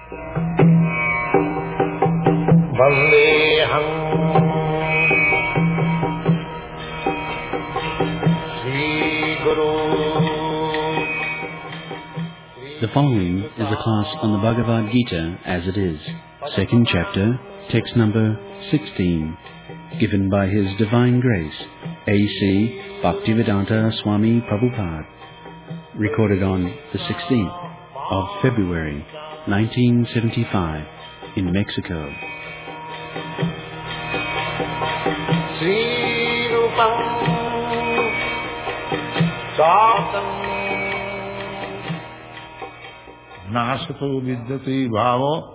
Vandeham Sri Guru. The following is a class on the Bhagavad Gita as it is, second chapter, text number 16, given by His Divine Grace, A.C. Bhaktivedanta Swami Prabhupada, recorded on the 16th of February, 1975, in Mexico. Sri Rupam Satam Nasato vidyati bhavo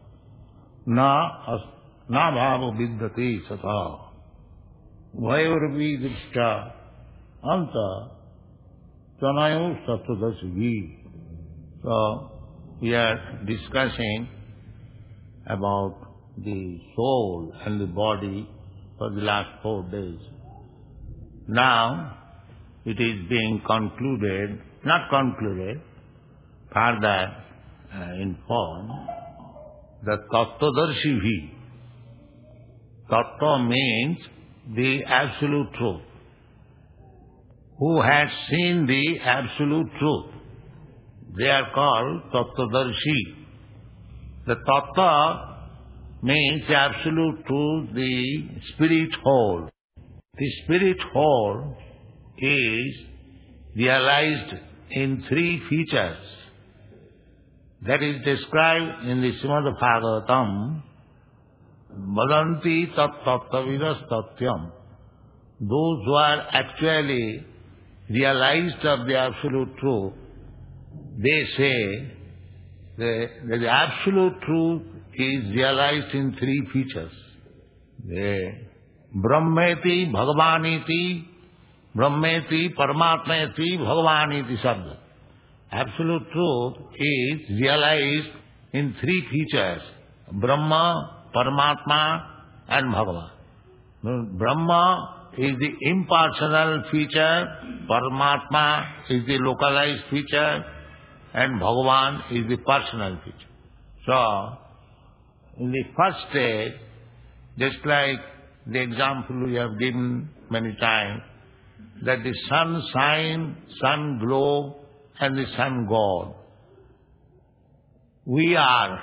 na bhavo vidyati sata Vayorvi dikshta anta tanayo sattadasivi. So, we are discussing about the soul and the body for the last 4 days. Now, it is being concluded, not concluded, further informed, the Tattvadarshi. Tattva means the absolute truth. Who has seen the absolute truth? They are called Tattvadarshi. The Tattva means the absolute truth, the spirit whole. The spirit whole is realized in 3 features. That is described in the Srimad Bhagavatam, Vadanti tat tattavidas tatyam. Those who are actually realized of the absolute truth, they say that the absolute truth is realized in 3 features. Brahmeti Bhagavaniti, Brahmeti Paramatmeti Bhagavaniti Sabda. Absolute truth is realized in 3 features: Brahma, Paramatma and Bhagavan. Brahma is the impersonal feature, Paramatma is the localized feature, and Bhagavan is the personal feature. So, in the first stage, just like the example we have given many times, that the sun shine, sun globe, and the sun god. We are,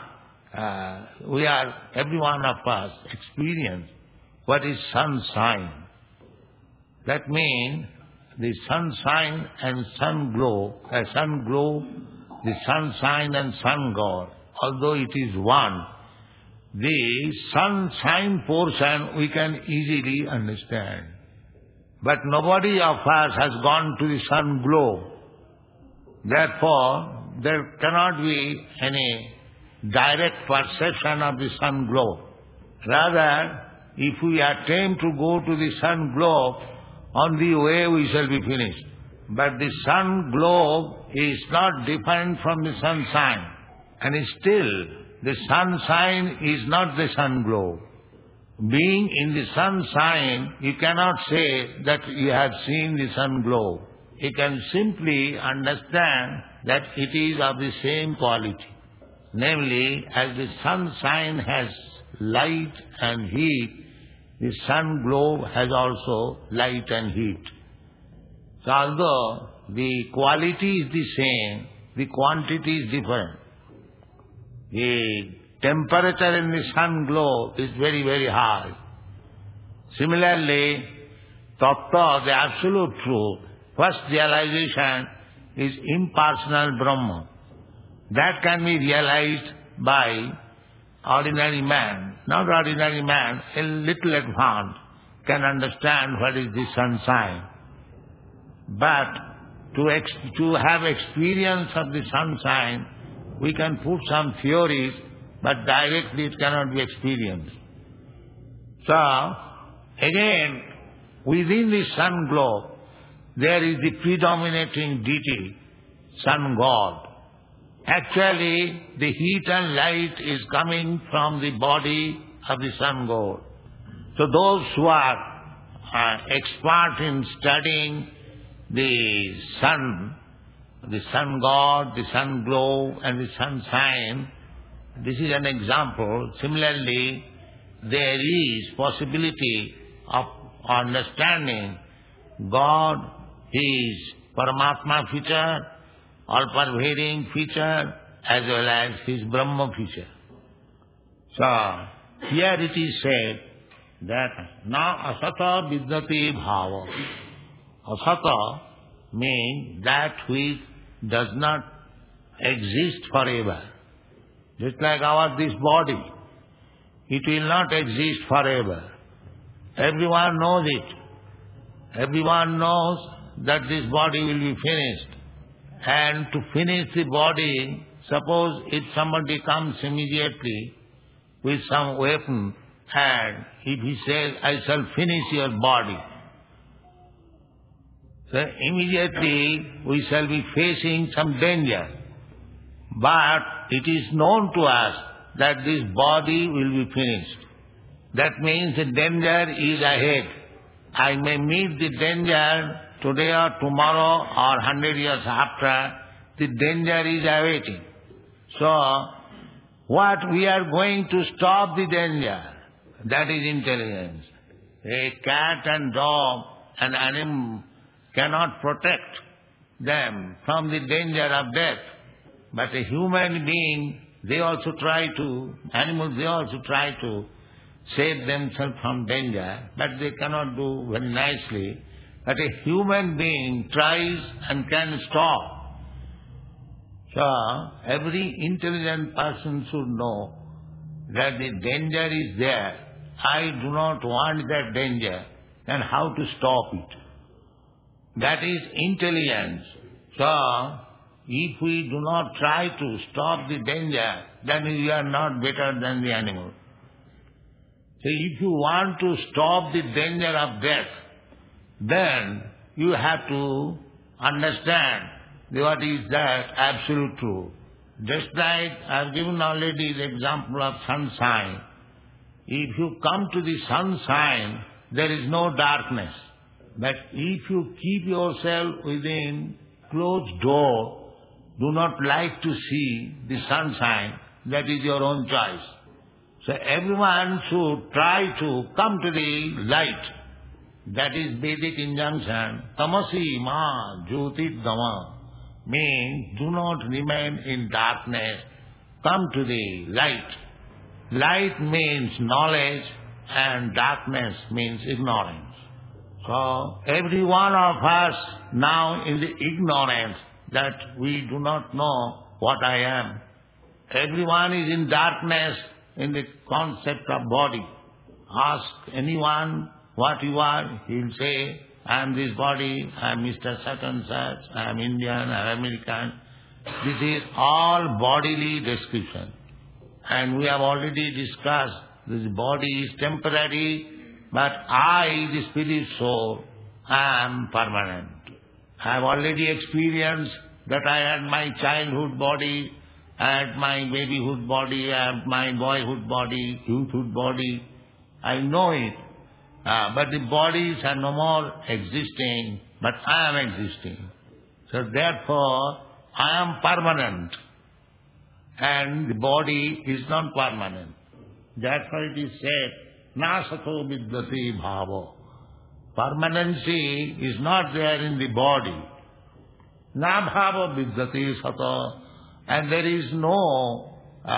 every one of us experience what is sunshine. That means the sunshine and sun globe, the sunshine and sun god, although it is one, the sunshine portion we can easily understand. But nobody of us has gone to the sun globe. Therefore, there cannot be any direct perception of the sun globe. Rather, if we attempt to go to the sun globe, on the way we shall be finished. But the sun globe is not different from the sunshine. And still, the sunshine is not the sun globe. Being in the sunshine, you cannot say that you have seen the sun globe. You can simply understand that it is of the same quality. Namely, as the sunshine has light and heat, the sun globe has also light and heat. So although the quality is the same, the quantity is different. The temperature in the sun globe is very, very high. Similarly, Tattva, the absolute truth, first realization is impersonal Brahma. That can be realized by ordinary man. Not ordinary man, a little advanced, can understand what is the sunshine. But to have experience of the sunshine, we can put some theories, but directly it cannot be experienced. So, again, within the sun globe, there is the predominating deity, sun god. Actually, the heat and light is coming from the body of the sun god. So those who are expert in studying the sun god, the sun globe and the sunshine, This is an example. Similarly, there is possibility of understanding God is Paramatma feature, all-pervading feature, as well as His Brahma feature. So, here it is said that na asata vidyate bhava. Asata means that which does not exist forever. Just like this body, it will not exist forever. Everyone knows it. Everyone knows that this body will be finished. And to finish the body, suppose if somebody comes immediately with some weapon, and if he says, I shall finish your body, so immediately we shall be facing some danger. But it is known to us that this body will be finished. That means the danger is ahead. I may meet the danger today or tomorrow or 100 years after. The danger is awaiting. So, what we are going to stop the danger? That is intelligence. A cat and dog and animal cannot protect them from the danger of death. But a human being, animals they also try to save themselves from danger, but they cannot do very nicely. But a human being tries and can stop. So, every intelligent person should know that the danger is there. I do not want that danger, and how to stop it. That is intelligence. So, if we do not try to stop the danger, then we are not better than the animal. So if you want to stop the danger of death, then you have to understand what is that absolute truth. Just like I have given already the example of sunshine. If you come to the sunshine, there is no darkness. But if you keep yourself within closed door, do not like to see the sunshine, that is your own choice. So everyone should try to come to the light. That is Vedic injunction. Tamasi ma jyotir dama means do not remain in darkness. Come to the light. Light means knowledge and darkness means ignorance. So every one of us now in the ignorance that we do not know what I am. Everyone is in darkness in the concept of body. Ask anyone what you are, he will say, I am this body, I am Mr. Such and such, I am Indian, I am American. This is all bodily description. And we have already discussed this body is temporary, but I, the spirit soul, I am permanent. I have already experienced that I had my childhood body, I had my babyhood body, I have my boyhood body, youthhood body. I know it. But the bodies are no more existing, but I am existing. So therefore, I am permanent. And the body is not permanent. Therefore it is said, nasato vidyate bhavo. Permanency is not there in the body. Na bhava vidyate sato. And there is no,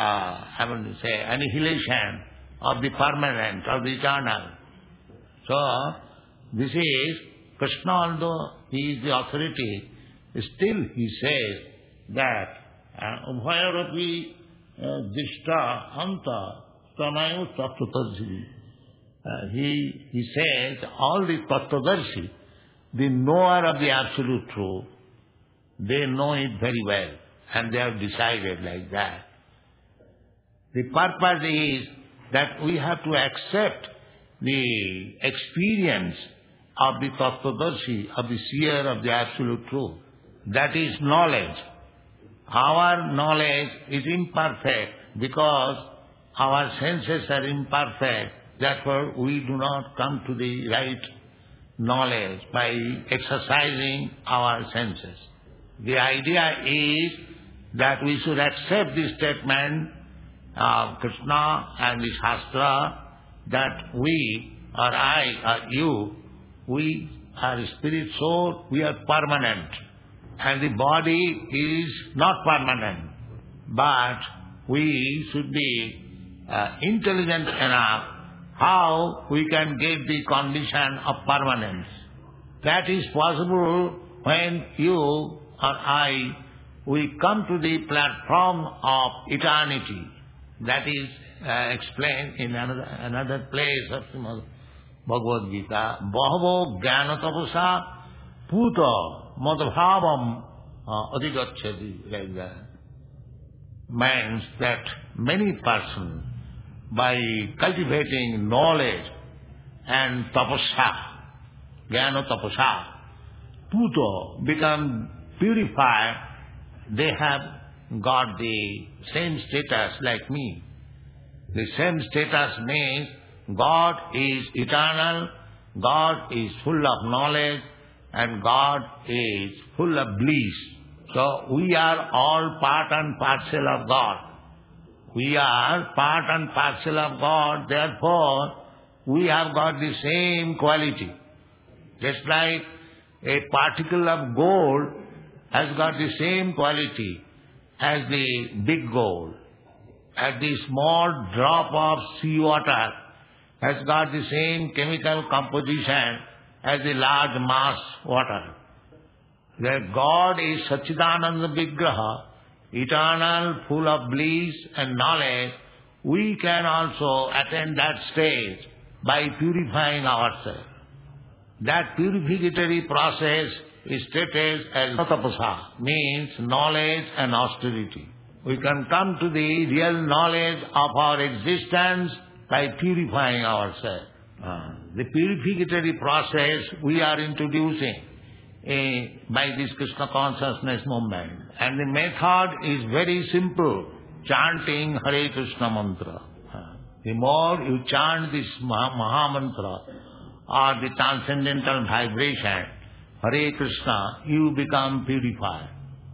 annihilation of the permanent, of the eternal. So, this is, Krishna, although he is the authority, still he says that Ubhayaropi dishta anta tanayo tattvatarshi. He says all the tattvadarshi, the knower of the absolute truth, they know it very well and they have decided like that. The purpose is that we have to accept the experience of the tattvadarshi, of the seer of the absolute truth. That is knowledge. Our knowledge is imperfect because our senses are imperfect. Therefore, we do not come to the right knowledge by exercising our senses. The idea is that we should accept this statement Krishna and the Shastra that we or I or you, we are spirit soul, we are permanent. And the body is not permanent. But we should be intelligent enough how we can get the condition of permanence. That is possible when you or I, we come to the platform of eternity. That is explained in another place of Bhagavad Gita. Bahavo jnana tapasa puta madbhavam adhigacchati, like that. Means that many persons, by cultivating knowledge and tapasa, jnana tapasa, puta, become purified, they have got the same status like me. The same status means God is eternal, God is full of knowledge, and God is full of bliss. So we are all part and parcel of God. We are part and parcel of God, therefore we have got the same quality. Just like a particle of gold has got the same quality as the big gold, as the small drop of seawater has got the same chemical composition as the large mass water. That God is Satchidananda Vigraha, eternal, full of bliss and knowledge. We can also attain that stage by purifying ourselves. That purificatory process is stated as tapasa, means knowledge and austerity. We can come to the real knowledge of our existence by purifying ourselves. The purificatory process we are introducing by this Krishna consciousness movement. And the method is very simple, chanting Hare Krishna mantra. The more you chant this Maha Mantra or the transcendental vibration, Hare Krishna, you become purified.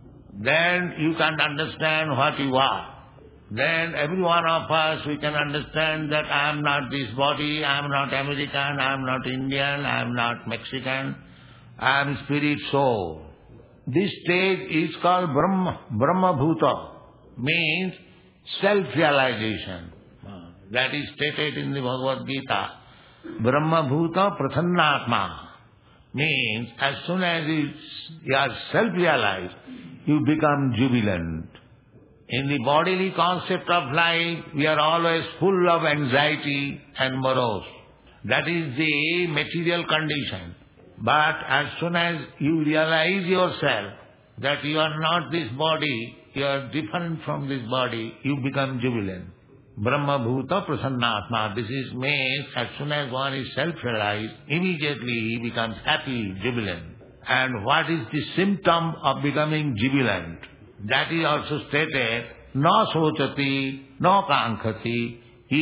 Then you can understand what you are. Then every one of us, we can understand that I am not this body, I am not American, I am not Indian, I am not Mexican, I am spirit soul. This stage is called Brahma Bhuta, means self-realization. That is stated in the Bhagavad Gita. Brahma Bhuta Prathannatma, means as soon as you are self-realized, you become jubilant. In the bodily concept of life, we are always full of anxiety and morose. That is the material condition. But as soon as you realize yourself that you are not this body, you are different from this body, you become jubilant. Brahma Bhuta Prasannatma. This is means as soon as one is self-realized, immediately he becomes happy, jubilant. And what is the symptom of becoming jubilant? That is also stated, no sochati, no kankhati.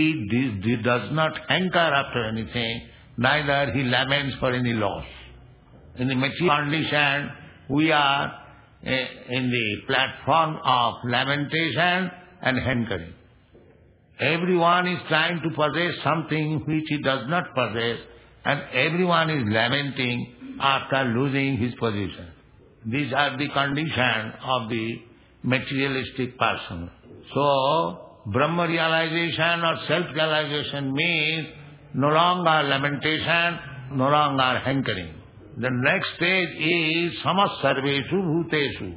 He does not hanker after anything, neither he laments for any loss. In the material condition, we are in the platform of lamentation and hankering. Everyone is trying to possess something which he does not possess, and everyone is lamenting after losing his position. These are the condition of the materialistic person. So, Brahma realization or self-realization means no longer lamentation, no longer hankering. The next stage is samas sarveshu bhuteshu,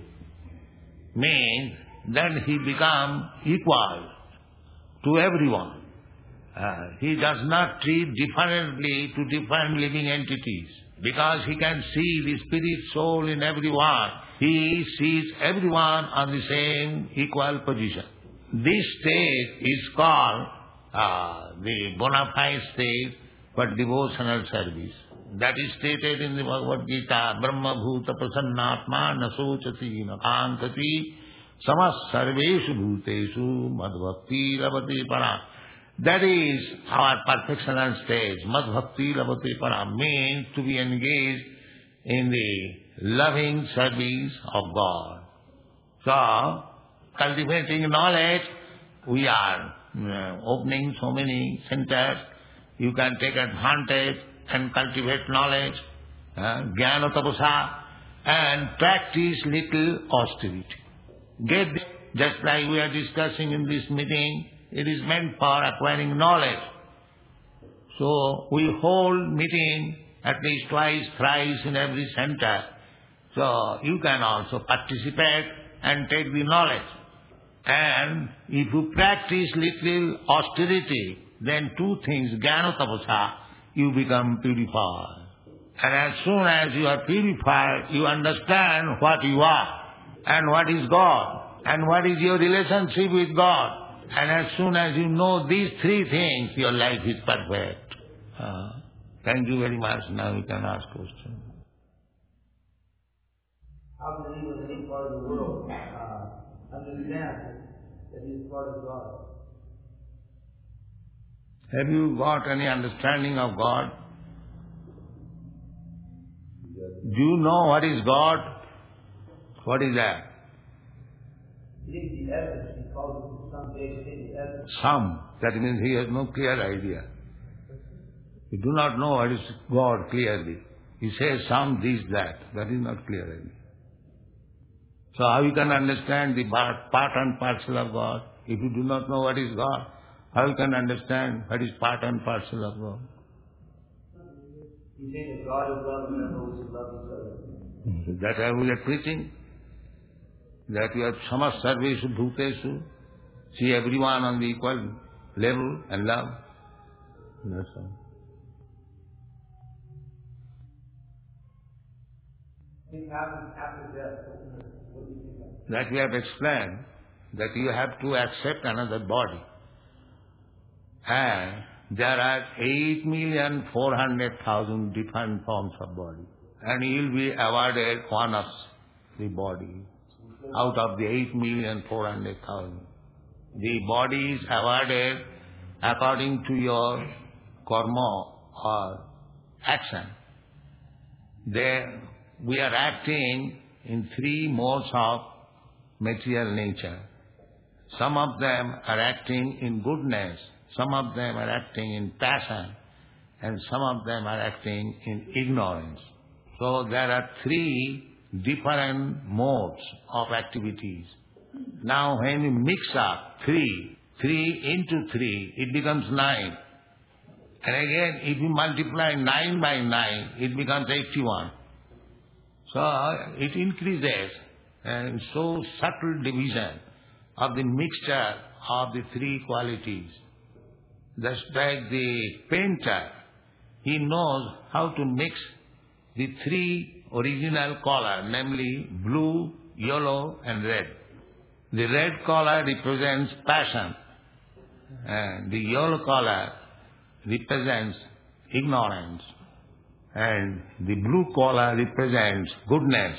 means then he becomes equal to everyone. He does not treat differently to different living entities, because he can see the spirit soul in everyone. He sees everyone on the same equal position. This stage is called the bona fide stage for devotional service. That is stated in the Bhagavad Gita, Brahma Bhuta Prasannatma Nasochati Nakankati Samas Sarveshu Bhuteshu Madhbhakti Lavati Para. That is our perfectional stage. Madhbhakti Lavati Para means to be engaged in the loving service of God. So, cultivating knowledge we are opening so many centers. You can take advantage and cultivate knowledge, jnana tapasa, and practice little austerity. Get this, just like we are discussing in this meeting, it is meant for acquiring knowledge. So we hold meeting at least twice, thrice in every center. So you can also participate and take the knowledge. And if you practice little austerity, then two things, jnana tapasa, you become purified. And as soon as you are purified, you understand what you are and what is God and what is your relationship with God. And as soon as you know these three things, your life is perfect. Thank you very much. Now you can ask questions. How can anyone in any part of the world understand that he is part of God? Have you got any understanding of God? Do you know what is God? What is that? He gives the essence. He calls it some days the essence. Some. That means he has no clear idea. You do not know what is God clearly. He says some, this, that. That is not clear idea. So how you can understand the part and parcel of God? If you do not know what is God, how you can understand what is part and parcel of God? You say that God is love and therefore we should love each other. That I was preaching. That you have samas sarveshu bhuteshu. See everyone on the equal level and love. That's all. After death, what do you think of? That we have explained, that you have to accept another body. And there are 8,400,000 different forms of body. And you will be awarded one of the body out of the 8,400,000. The body is awarded according to your karma or action. There we are acting in three modes of material nature. Some of them are acting in goodness, some of them are acting in passion, and some of them are acting in ignorance. So there are three different modes of activities. Now when you mix up three into three, it becomes 9. And again, if you multiply 9 by 9, it becomes 81. So it increases, and so subtle division of the mixture of the three qualities. Just like the painter, he knows how to mix the three original color, namely blue, yellow and red. The red color represents passion, and the yellow color represents ignorance, and the blue color represents goodness.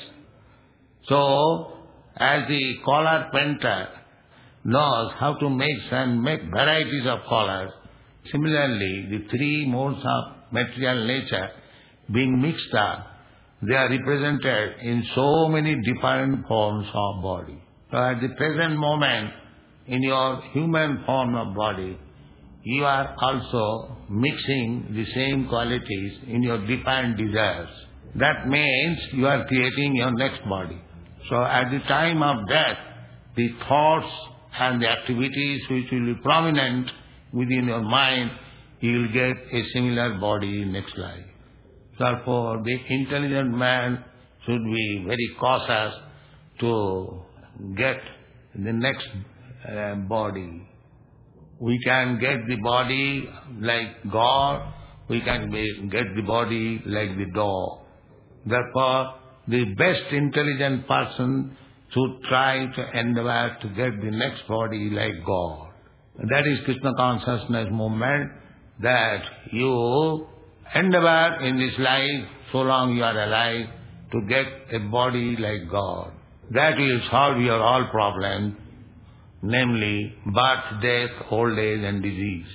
So, as the color painter knows how to mix and make varieties of colors, similarly, the three modes of material nature being mixed up, they are represented in so many different forms of body. So at the present moment, in your human form of body, you are also mixing the same qualities in your different desires. That means you are creating your next body. So at the time of death, the thoughts and the activities which will be prominent within your mind, you will get a similar body in next life. Therefore, the intelligent man should be very cautious to get the next body. We can get the body like God, we can get the body like the dog. Therefore, the best intelligent person should try to endeavor to get the next body like God. That is Krishna consciousness movement, that you endeavor in this life, so long you are alive, to get a body like God. That will solve your all problems, namely birth, death, old age and disease.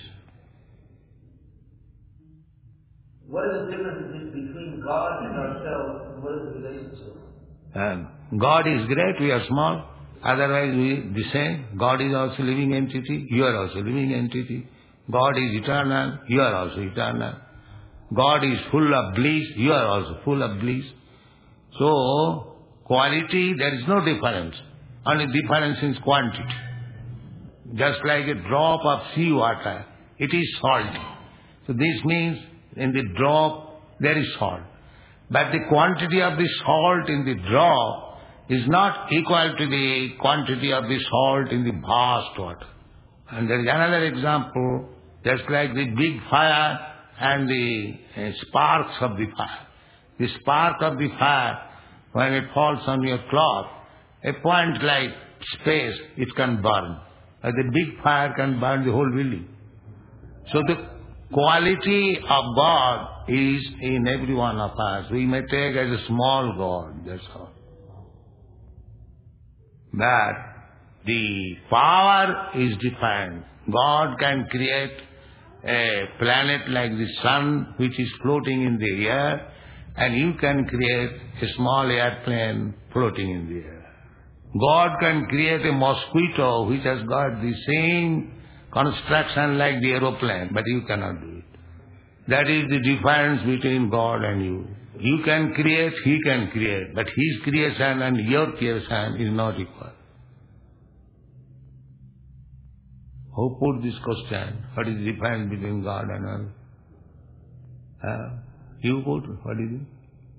What is the difference between God and ourselves, and what is the relationship? God is great, we are small. Otherwise the same. God is also living entity, you are also living entity. God is eternal, you are also eternal. God is full of bliss, you are also full of bliss. So, quality, there is no difference. Only difference is quantity. Just like a drop of sea water, it is salty. So this means in the drop there is salt. But the quantity of the salt in the drop is not equal to the quantity of the salt in the vast water. And there is another example, just like the big fire and the sparks of the fire. The spark of the fire, when it falls on your cloth, a point like space, it can burn. But the big fire can burn the whole building. So the quality of God is in every one of us. We may take as a small God, that's all. But the power is different. God can create a planet like the sun which is floating in the air, and you can create a small airplane floating in the air. God can create a mosquito which has got the same construction like the aeroplane, but you cannot do it. That is the difference between God and you. You can create, He can create, but His creation and your creation is not equal. Who put this question? What is the difference between God and us? You put, what is it?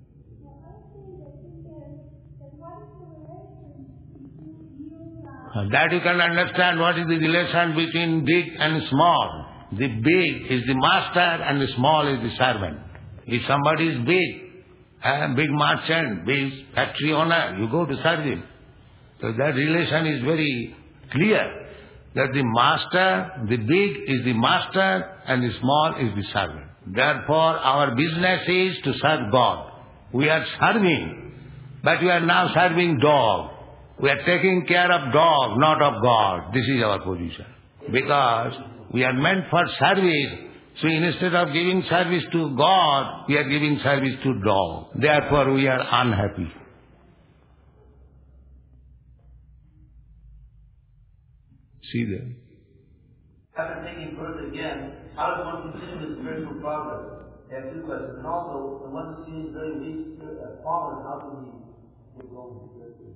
That you can understand what is the relation between big and small. The big is the master and the small is the servant. If somebody is big, big merchant, big factory owner, you go to serve him. So that relation is very clear. That the master, the big is the master and the small is the servant. Therefore, our business is to serve God. We are serving, but we are now serving dog. We are taking care of dog, not of God. This is our position. Because we are meant for service, so instead of giving service to God, we are giving service to dog. Therefore, we are unhappy. See there. After taking birth again, how does one continue his spiritual progress? I have two questions. And also, when one sees very weak, fallen, how can he get going?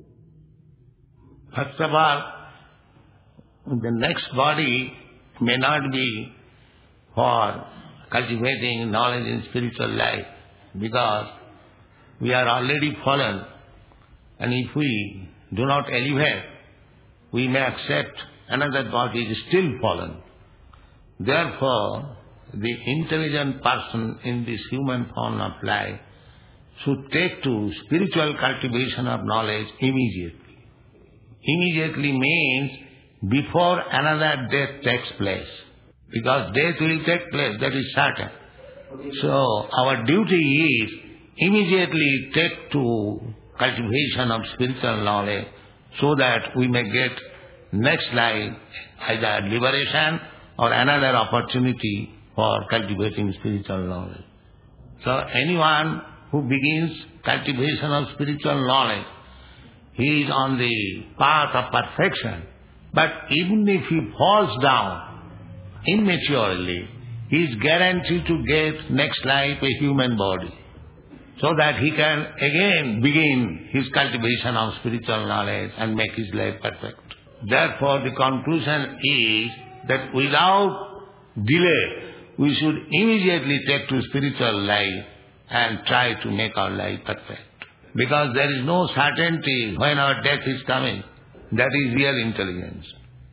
First of all, the next body may not be for cultivating knowledge in spiritual life, because we are already fallen, and if we do not elevate, we may accept another body is still fallen. Therefore, the intelligent person in this human form of life should take to spiritual cultivation of knowledge immediately. Immediately means before another death takes place. Because death will take place, that is certain. So, our duty is immediately take to cultivation of spiritual knowledge so that we may get next life either liberation or another opportunity for cultivating spiritual knowledge. So anyone who begins cultivation of spiritual knowledge, he is on the path of perfection. But even if he falls down immaturely, he is guaranteed to get next life a human body, so that he can again begin his cultivation of spiritual knowledge and make his life perfect. Therefore, the conclusion is that without delay, we should immediately take to spiritual life and try to make our life perfect. Because there is no certainty when our death is coming. That is real intelligence.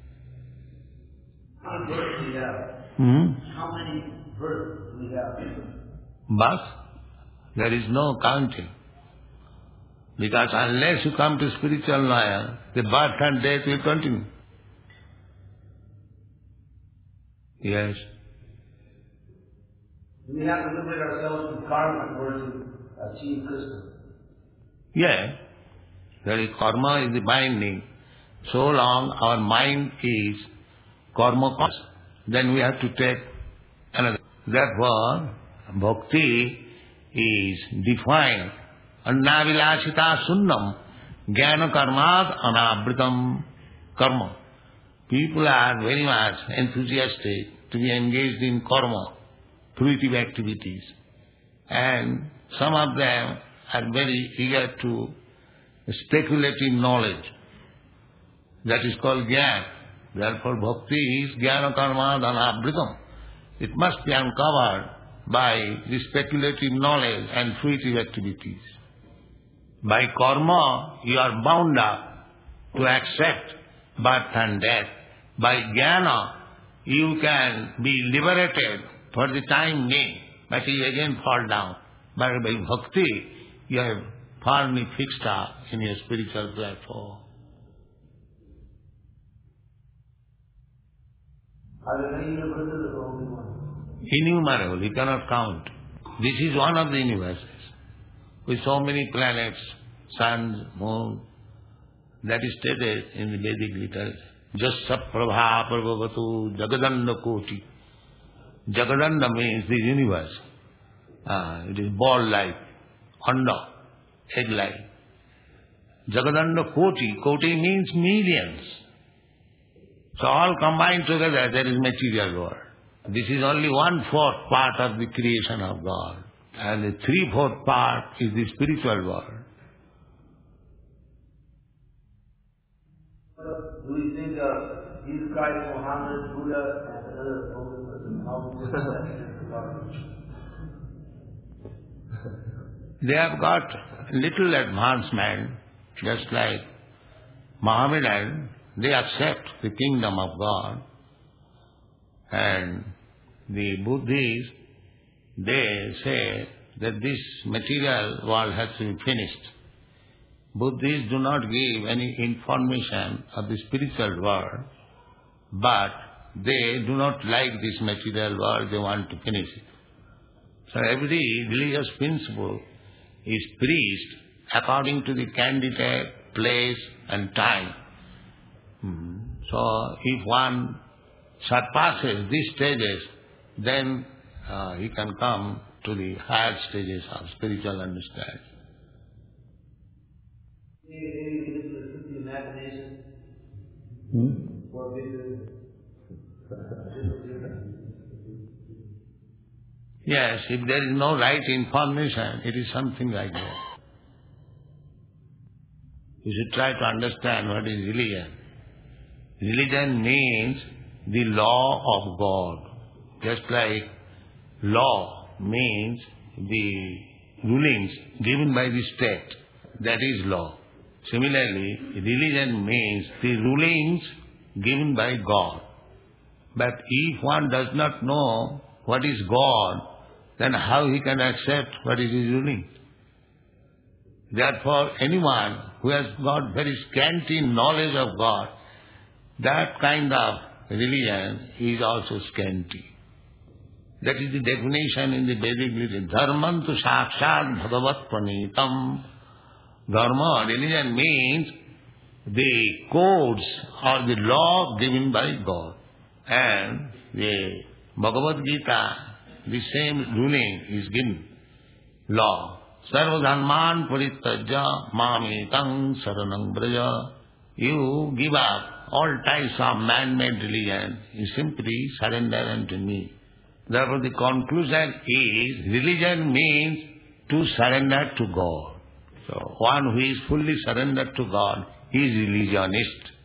How many births do we have? How many births do we have? But there is no counting. Because unless you come to spiritual knowledge, the birth and death will continue. Yes. Do we have to liberate ourselves from karma in order to achieve Krishna? Yeah. There is karma is the binding. So long our mind is karma conscious, then we have to take another. Therefore, bhakti is defined. Annavilasita sunnam Jnana karmat anavritam karma. People are very much enthusiastic to be engaged in karma, fruitive activities. And some of them are very eager to speculate in knowledge. That is called jnana. Therefore bhakti is jnana karma dhanavritam. It must be uncovered by the speculative knowledge and fruitive activities. By karma you are bound up to accept birth and death. By jnana you can be liberated for the time being, but you again fall down. But by bhakti you are firmly fixed up in your spiritual platform. Are there many universes or only one? Innumerable, you cannot count. This is one of the universes, with so many planets, suns, moon. That is stated in the Vedic literature. Jasya prabha prabhavatu jagadanda koti. Jagadanda means the universe. It is ball-like, anda, egg-like. Jagadanda koti. Koti means millions. So all combined together, there is material world. This is only 1/4 part of the creation of God. And the 3/4 part is the spiritual world. Do we think of Jesus Christ, Muhammad, Buddha, and another holy person? How do They have got little advancement, just like Mohammedan. They accept the kingdom of God. And the Buddhists, they say that this material world has to be finished. Buddhists do not give any information of the spiritual world, but they do not like this material world, they want to finish it. So every religious principle is preached according to the candidate, place and time. So if one surpasses these stages, then he can come to the higher stages of spiritual understanding. Maybe this is just the imagination. Or maybe Yes, if there is no right information, it is something like that. You should try to understand what is religion. Religion means the law of God. Just like law means the rulings given by the state. That is law. Similarly, religion means the rulings given by God. But if one does not know what is God, then how he can accept what is his ruling? Therefore, anyone who has got very scanty knowledge of God, that kind of religion is also scanty. That is the definition in the Vedic literature. Dharmantu sakshat bhagavat pranitam. Dharma, religion means the codes or the law given by God. And the Bhagavad Gita, the same ruling is given. Law. Sarva dharman parityajya mamitam saranam braja. You give up all types of man-made religion. You simply surrender unto me. Therefore the conclusion is, religion means to surrender to God. So one who is fully surrendered to God is religionist.